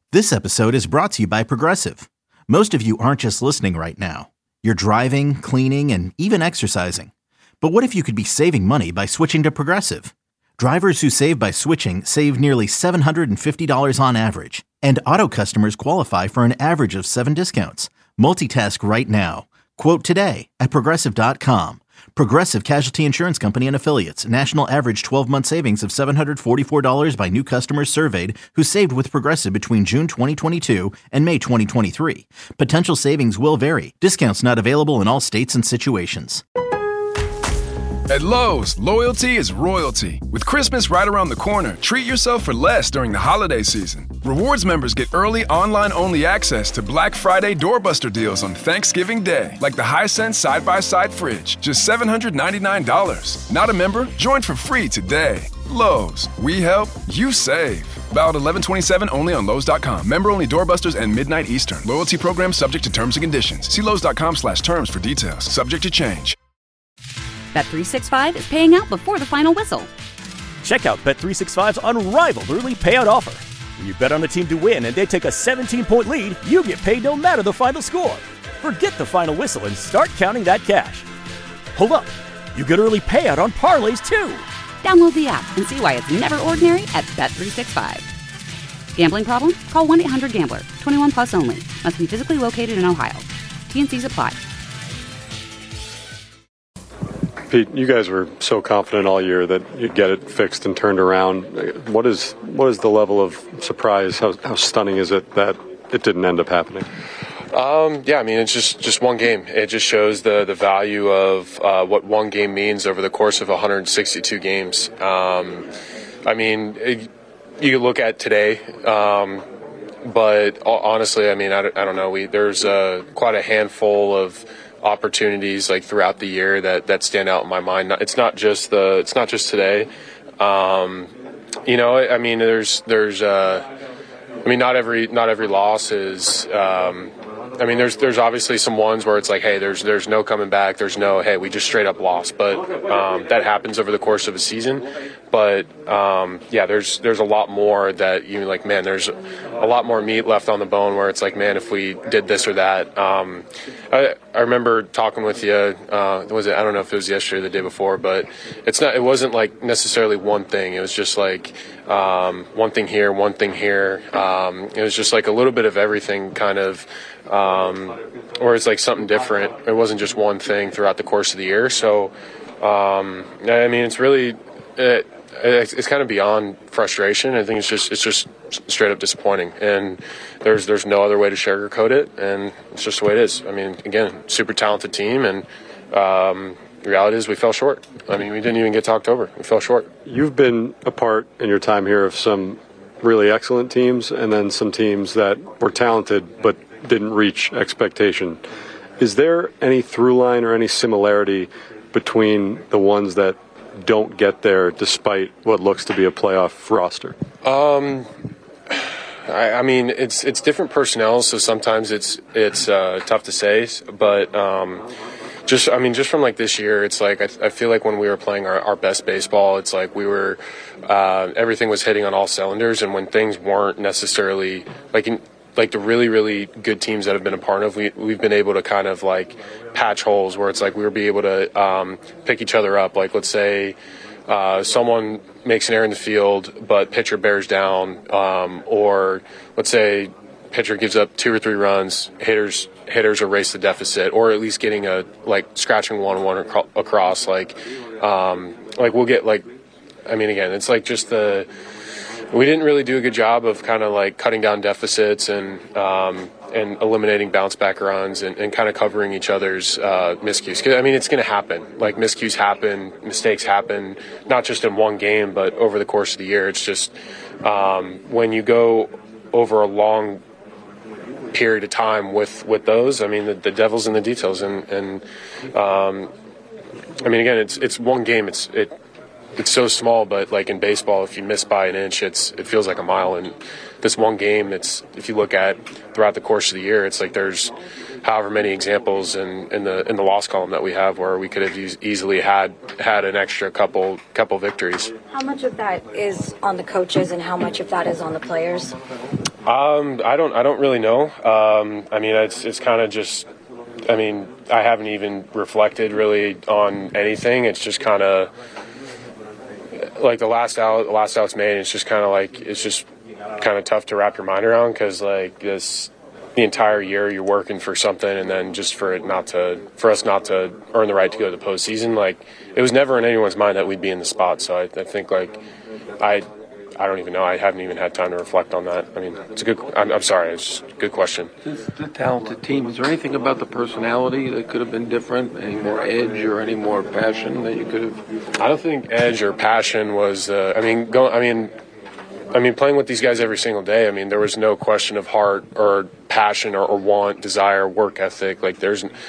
This episode is brought to you by Progressive. Most of you aren't just listening right now. You're driving, cleaning, and even exercising. But what if you could be saving money by switching to Progressive? Drivers who save by switching save nearly $750 on average. And auto customers qualify for an average of 7 discounts. Multitask right now. Quote today at Progressive.com. Progressive Casualty Insurance Company and Affiliates. National average 12-month savings of $744 by new customers surveyed who saved with Progressive between June 2022 and May 2023. Potential savings will vary. Discounts not available in all states and situations. At Lowe's, loyalty is royalty. With Christmas right around the corner, treat yourself for less during the holiday season. Rewards members get early online-only access to Black Friday doorbuster deals on Thanksgiving Day, like the Hisense side-by-side fridge, just $799. Not a member? Join for free today. Lowe's, we help, you save. Valid 11/27 only on Lowe's.com. Member-only doorbusters and midnight Eastern. Loyalty program subject to terms and conditions. See Lowe's.com/terms for details. Subject to change. Bet365 is paying out before the final whistle. Check out Bet365's unrivaled early payout offer. When you bet on a team to win and they take a 17-point lead, you get paid no matter the final score. Forget the final whistle and start counting that cash. Hold up. You get early payout on parlays, too. Download the app and see why it's never ordinary at Bet365. Gambling problem? Call 1-800-GAMBLER. 21 plus only. Must be physically located in Ohio. T&Cs apply. Pete, you guys were so confident all year that you'd get it fixed and turned around. What is the level of surprise? How stunning is it that it didn't end up happening? Yeah, I mean, it's just one game. It just shows the value of what one game means over the course of 162 games. I mean, you look at today, but honestly, I mean, I don't know. There's quite a handful of opportunities like throughout the year that stand out in my mind. It's not just today. You know, I mean, there's I mean, not every loss is. I mean, there's obviously some ones where it's like, hey, there's no coming back. There's no, hey, we just straight up lost. But that happens over the course of a season. But yeah, there's a lot more that you like. Man, there's a lot more meat left on the bone. Where it's like, man, if we did this or that. I remember talking with you. I don't know if it was yesterday or the day before, but it wasn't like necessarily one thing. It was just like one thing here, one thing here. It was just like a little bit of everything, kind of. Or it's like something different. It wasn't just one thing throughout the course of the year. So, I mean, it's really, it's kind of beyond frustration. I think it's just straight up disappointing. And there's no other way to sugarcoat it. And it's just the way it is. I mean, again, super talented team. And, the reality is we fell short. I mean, we didn't even get to October. We fell short. You've been a part in your time here of some really excellent teams and then some teams that were talented but didn't reach expectation. Is there any through line or any similarity between the ones that don't get there despite what looks to be a playoff roster? I mean, it's different personnel, so sometimes it's tough to say, but just from like this year, it's like I feel like when we were playing our best baseball, it's like we were everything was hitting on all cylinders, and when things weren't necessarily like the really, really good teams that have been a part of, we've been able to kind of like patch holes where it's like we will be able to pick each other up. Like, let's say someone makes an error in the field, but pitcher bears down, or let's say pitcher gives up 2 or 3 runs, hitters erase the deficit, or at least getting scratching 1-1 across. Like we'll get I mean, again, it's like just we didn't really do a good job of kind of like cutting down deficits and eliminating bounce back runs and kind of covering each other's miscues. 'Cause, I mean, it's going to happen. Like, miscues happen, mistakes happen, not just in one game, but over the course of the year. It's just when you go over a long period of time with those, I mean, the devil's in the details. And I mean, again, it's one game. It's so small, but like in baseball, if you miss by an inch, it feels like a mile. And this one game, if you look at throughout the course of the year, it's like there's however many examples in the loss column that we have where we could have easily had an extra couple victories. How much of that is on the coaches and how much of that is on the players? I don't really know. I mean, it's kind of just. I mean, I haven't even reflected really on anything. It's just kind of like the last out's made. It's just kind of like it's just kind of tough to wrap your mind around because like the entire year you're working for something, and then just for us not to earn the right to go to the postseason, like it was never in anyone's mind that we'd be in the spot. So I think like I don't even know. I haven't even had time to reflect on that. I mean, it's a good. I'm sorry. It's a good question. It's a talented team. Is there anything about the personality that could have been different? Any more edge or any more passion that you could have? I don't think edge or passion was. I mean, playing with these guys every single day. I mean, there was no question of heart or passion or want, desire, work ethic. Like there's, you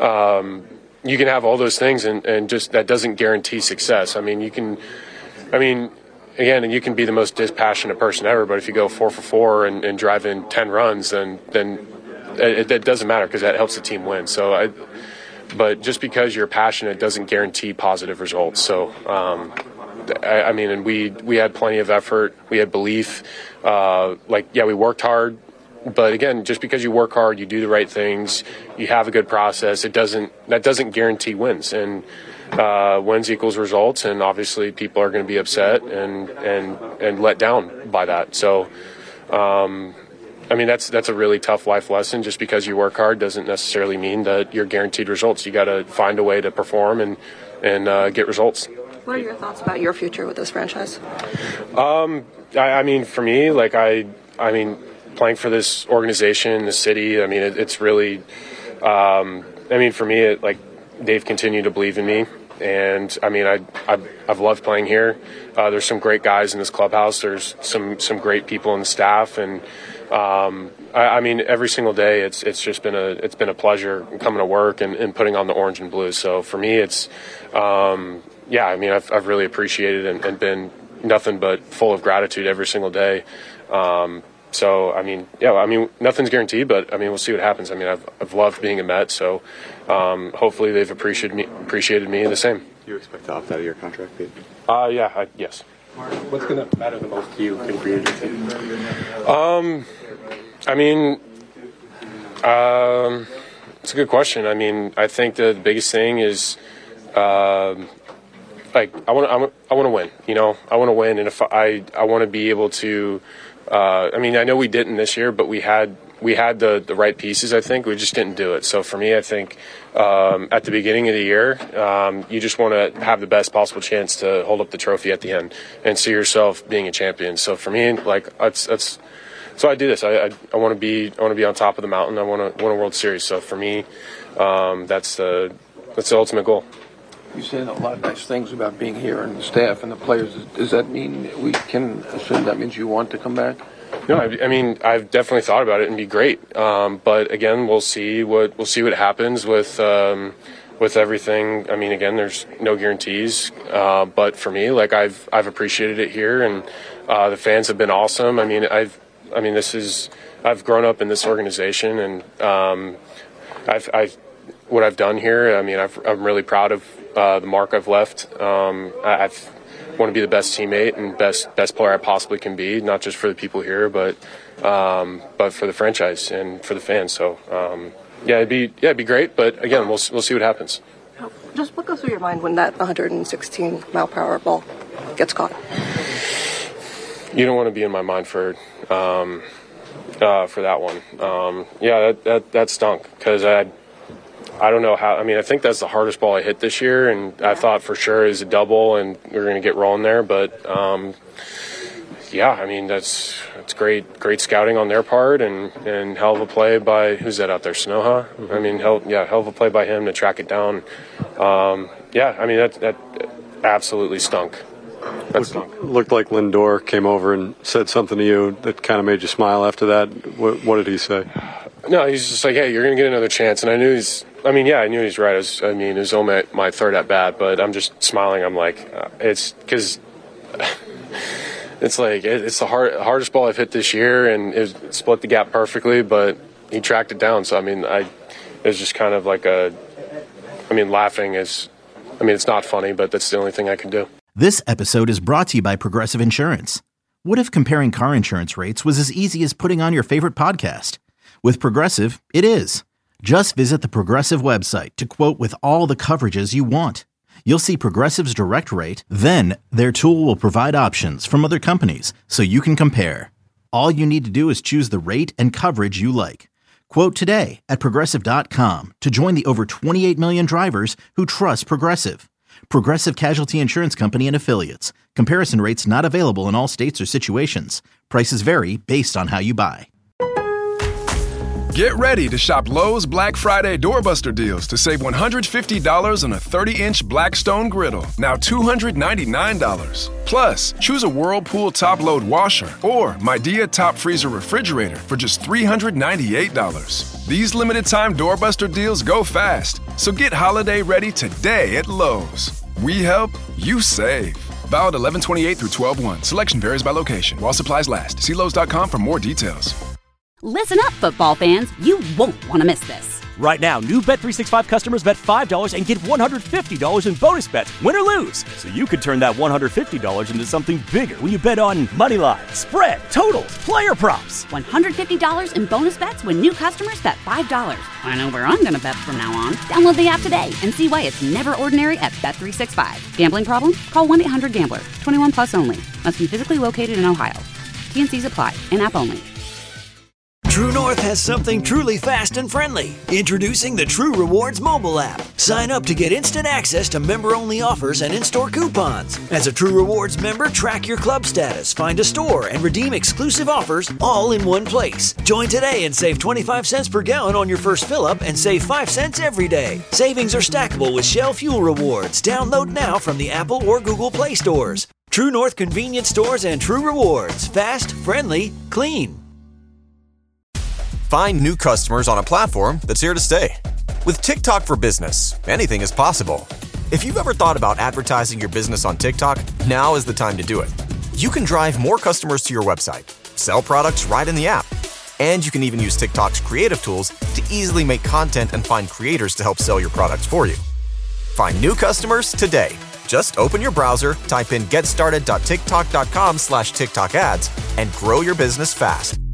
can have all those things, and just that doesn't guarantee success. I mean, you can. I mean. Again, and you can be the most dispassionate person ever, but if you go 4 for 4 and drive in 10 runs, then it doesn't matter because that helps the team win. So, but just because you're passionate doesn't guarantee positive results. So, I mean, and we had plenty of effort, we had belief. We worked hard, but again, just because you work hard, you do the right things, you have a good process. That doesn't guarantee wins, and wins equals results, and obviously people are going to be upset and let down by that. So, I mean, that's a really tough life lesson. Just because you work hard doesn't necessarily mean that you're guaranteed results. You got to find a way to perform and get results. What are your thoughts about your future with this franchise? I mean, for me, like I mean, playing for this organization, the city. I mean, it's really. I mean, for me, they've continued to believe in me, and I mean, I've loved playing here. There's some great guys in this clubhouse. There's some great people in the staff, and I mean, every single day it's been a pleasure coming to work and putting on the orange and blue. So for me, it's I mean, I've really appreciated and been nothing but full of gratitude every single day. So, I mean, nothing's guaranteed, but, I mean, we'll see what happens. I mean, I've loved being a Met, so hopefully they've appreciated me the same. Do you expect to opt out of your contract, Pete? Yes. What's going to matter the most to you in free agency? I mean, it's a good question. I mean, I think the biggest thing is, I want to win, you know? I want to win, and if I want to be able to I mean, I know we didn't this year, but we had the right pieces, I think. We just didn't do it. So for me, I think at the beginning of the year, you just want to have the best possible chance to hold up the trophy at the end and see yourself being a champion. So for me, that's so I do this. I want to be on top of the mountain. I want to win a World Series. So for me, that's the ultimate goal. You said a lot of nice things about being here and the staff and the players. Does that mean we can assume that means you want to come back? No, I mean, I've definitely thought about it and be great. But again, we'll see what happens with everything. I mean, again, there's no guarantees. But for me, I've appreciated it here, and the fans have been awesome. I've grown up in this organization, and what I've done here. I mean, I'm really proud of the mark I've left. I want to be the best teammate and best player I possibly can be, not just for the people here, but for the franchise and for the fans. So it'd be great. But again, we'll see what happens. Just what goes through your mind when that 116 mile per hour ball gets caught? You don't want to be in my mind for that one. That stunk because I don't know how. I mean, I think that's the hardest ball I hit this year, and I thought for sure it was a double, and we were going to get rolling there. But I mean, that's great scouting on their part, and hell of a play by who's that out there, Sanoha? Mm-hmm. I mean, hell of a play by him to track it down. I mean that absolutely stunk. Looked like Lindor came over and said something to you that kind of made you smile after that. What did he say? No, he's just like, hey, you're going to get another chance. And I knew I knew he's right. It was only my third at bat, but I'm just smiling. I'm like, it's because it's like, it's the hardest ball I've hit this year, and it split the gap perfectly, but he tracked it down. So, I mean, it was just kind of like laughing is, it's not funny, but that's the only thing I can do. This episode is brought to you by Progressive Insurance. What if comparing car insurance rates was as easy as putting on your favorite podcast? With Progressive, it is. Just visit the Progressive website to quote with all the coverages you want. You'll see Progressive's direct rate, then their tool will provide options from other companies so you can compare. All you need to do is choose the rate and coverage you like. Quote today at Progressive.com to join the over 28 million drivers who trust Progressive. Progressive Casualty Insurance Company and Affiliates. Comparison rates not available in all states or situations. Prices vary based on how you buy. Get ready to shop Lowe's Black Friday doorbuster deals to save $150 on a 30-inch Blackstone griddle, now $299. Plus, choose a Whirlpool top-load washer or Midea top freezer refrigerator for just $398. These limited-time doorbuster deals go fast, so get holiday ready today at Lowe's. We help, you save. Valid 11/28 through 12/1. Selection varies by location. While supplies last. See Lowe's.com for more details. Listen up, football fans. You won't want to miss this. Right now, new Bet365 customers bet $5 and get $150 in bonus bets, win or lose. So you could turn that $150 into something bigger when you bet on money line, spread, totals, player props. $150 in bonus bets when new customers bet $5. I know where I'm going to bet from now on. Download the app today and see why it's never ordinary at Bet365. Gambling problem? Call 1-800-GAMBLER. 21 plus only. Must be physically located in Ohio. T&Cs apply. In-app only. True North has something truly fast and friendly. Introducing the True Rewards mobile app. Sign up to get instant access to member-only offers and in-store coupons. As a True Rewards member, track your club status, find a store, and redeem exclusive offers all in one place. Join today and save 25 cents per gallon on your first fill-up and save 5 cents every day. Savings are stackable with Shell Fuel Rewards. Download now from the Apple or Google Play stores. True North convenience stores and True Rewards. Fast, friendly, clean. Find new customers on a platform that's here to stay. With TikTok for Business, anything is possible. If you've ever thought about advertising your business on TikTok, now is the time to do it. You can drive more customers to your website, sell products right in the app, and you can even use TikTok's creative tools to easily make content and find creators to help sell your products for you. Find new customers today. Just open your browser, type in getstarted.tiktok.com/TikTok ads, and grow your business fast.